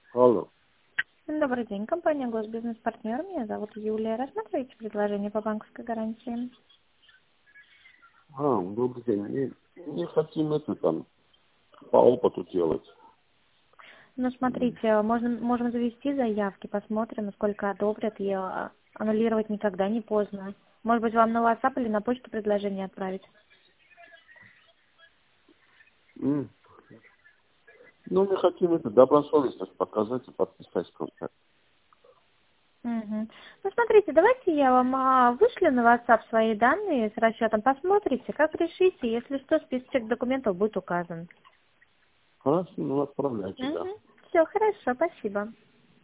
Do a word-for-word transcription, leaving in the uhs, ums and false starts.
Алло. Добрый день, компания Госбизнес-партнер. Меня зовут Юлия. Рассматриваете предложение по банковской гарантии? А, добрый день. Не, не хотим это там по опыту делать. Ну, смотрите, можно, можем завести заявки, посмотрим, насколько одобрят. И а, аннулировать никогда не поздно. Может быть, вам на WhatsApp или на почту предложение отправить? М. Ну, мы хотим это добросовестность показать и подписать контракт. Угу. Ну, смотрите, давайте я вам а, вышлю на WhatsApp свои данные с расчетом. Посмотрите, как решите. Если что, список документов будет указан. Хорошо, ну отправляйте, да. Угу. Все, хорошо, спасибо.